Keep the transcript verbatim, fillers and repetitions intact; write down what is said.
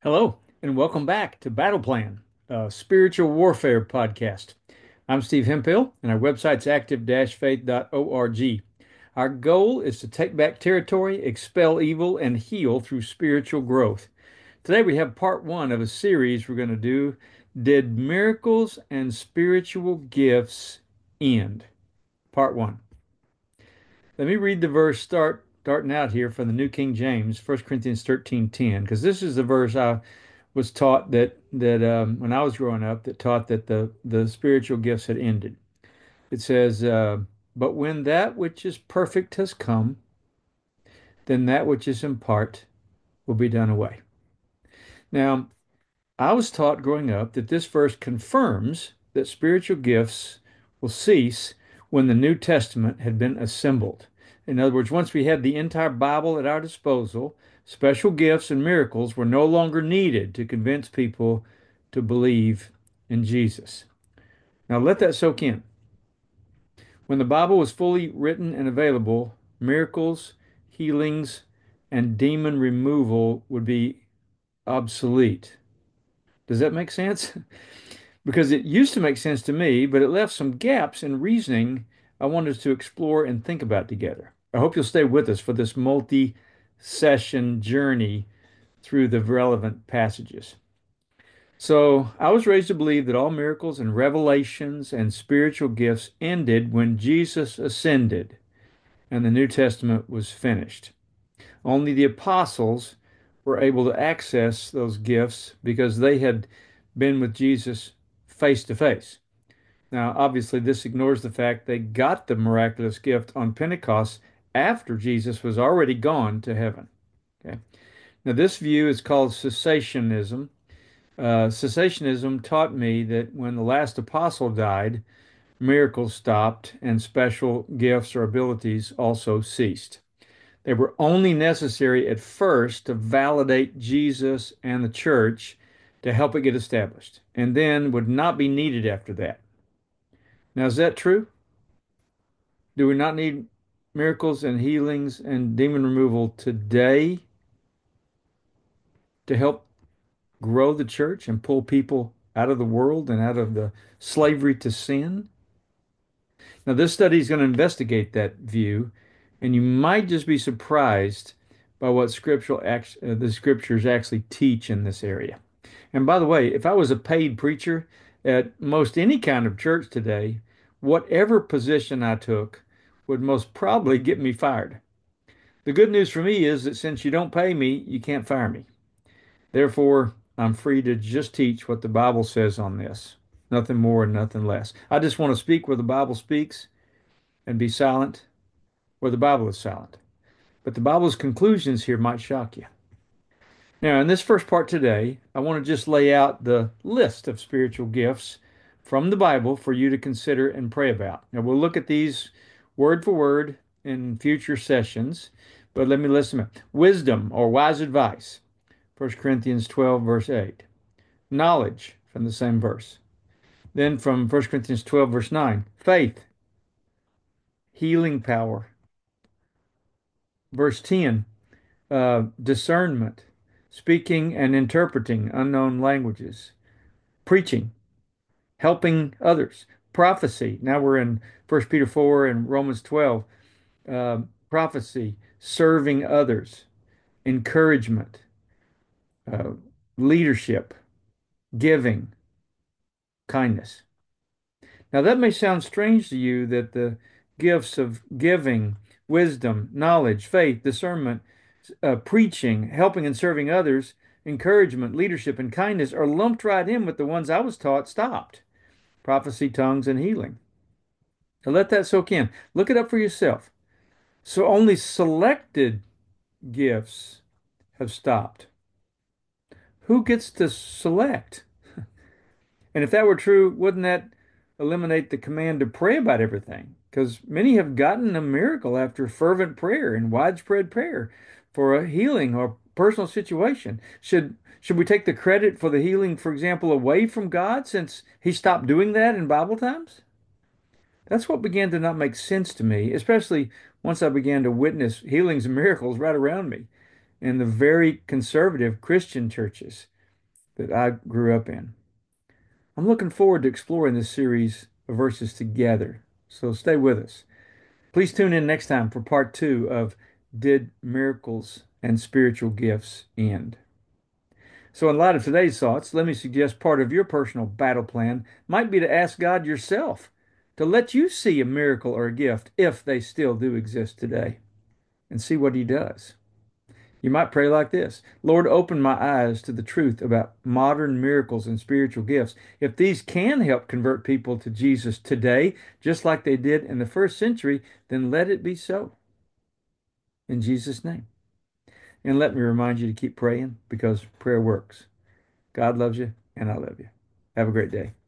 Hello, and welcome back to Battle Plan, a spiritual warfare podcast. I'm Steve Hempill, and our website's active faith dot org. Our goal is to take back territory, expel evil, and heal through spiritual growth. Today we have part one of a series we're going to do. Did miracles and spiritual gifts end? Part one. Let me read the verse start starting out here from the New King James, First Corinthians thirteen ten, because this is the verse I was taught that that um, when I was growing up, that taught that the the spiritual gifts had ended. It says, uh, "But when that which is perfect has come, then that which is in part will be done away." Now, I was taught growing up that this verse confirms that spiritual gifts will cease when the New Testament had been assembled. In other words, once we had the entire Bible at our disposal, special gifts and miracles were no longer needed to convince people to believe in Jesus. Now let that soak in. When the Bible was fully written and available, miracles, healings, and demon removal would be obsolete. Does that make sense? Because it used to make sense to me, but it left some gaps in reasoning I wanted to explore and think about together. I hope you'll stay with us for this multi-session journey through the relevant passages. So, I was raised to believe that all miracles and revelations and spiritual gifts ended when Jesus ascended and the New Testament was finished. Only the apostles were able to access those gifts because they had been with Jesus face to face. Now, obviously, this ignores the fact they got the miraculous gift on Pentecost after Jesus was already gone to heaven. Okay. Now, this view is called cessationism. Uh, cessationism taught me that when the last apostle died, miracles stopped and special gifts or abilities also ceased. They were only necessary at first to validate Jesus and the church to help it get established, and then would not be needed after that. Now, is that true? Do we not need miracles and healings and demon removal today to help grow the church and pull people out of the world and out of the slavery to sin? Now, this study is going to investigate that view, and you might just be surprised by what scriptural act, uh, the scriptures actually teach in this area. And by the way, if I was a paid preacher at most any kind of church today, whatever position I took would most probably get me fired. The good news for me is that since you don't pay me, you can't fire me. Therefore, I'm free to just teach what the Bible says on this. Nothing more and nothing less. I just want to speak where the Bible speaks and be silent where the Bible is silent. But the Bible's conclusions here might shock you. Now, in this first part today, I want to just lay out the list of spiritual gifts from the Bible for you to consider and pray about. Now, we'll look at these word for word in future sessions, but let me list them. Wisdom or wise advice, First Corinthians twelve, verse eight. Knowledge, from the same verse. Then from First Corinthians twelve, verse nine. Faith, healing power. Verse ten, uh, discernment, speaking and interpreting unknown languages, preaching, helping others, prophecy. Now we're in First Peter four and Romans twelve. Uh, prophecy, serving others, encouragement, uh, leadership, giving, kindness. Now that may sound strange to you that the gifts of giving, wisdom, knowledge, faith, discernment, uh, preaching, helping and serving others, encouragement, leadership, and kindness are lumped right in with the ones I was taught stopped: prophecy, tongues, and healing. Now let that soak in. Look it up for yourself. So only selected gifts have stopped. Who gets to select? And if that were true, wouldn't that eliminate the command to pray about everything? Because many have gotten a miracle after fervent prayer and widespread prayer for a healing or personal situation. Should should we take the credit for the healing, for example, away from God since he stopped doing that in Bible times? That's what began to not make sense to me, especially once I began to witness healings and miracles right around me in the very conservative Christian churches. that I grew up in. I'm looking forward to exploring this series of verses together, so stay with us. Please tune in next time for part two of Did Miracles and Spiritual Gifts End? So, in light of today's thoughts, let me suggest part of your personal battle plan might be to ask God yourself to let you see a miracle or a gift if they still do exist today and see what He does. You might pray like this: Lord, open my eyes to the truth about modern miracles and spiritual gifts. If these can help convert people to Jesus today, just like they did in the first century, then let it be so. In Jesus' name. And let me remind you to keep praying because prayer works. God loves you, and I love you. Have a great day.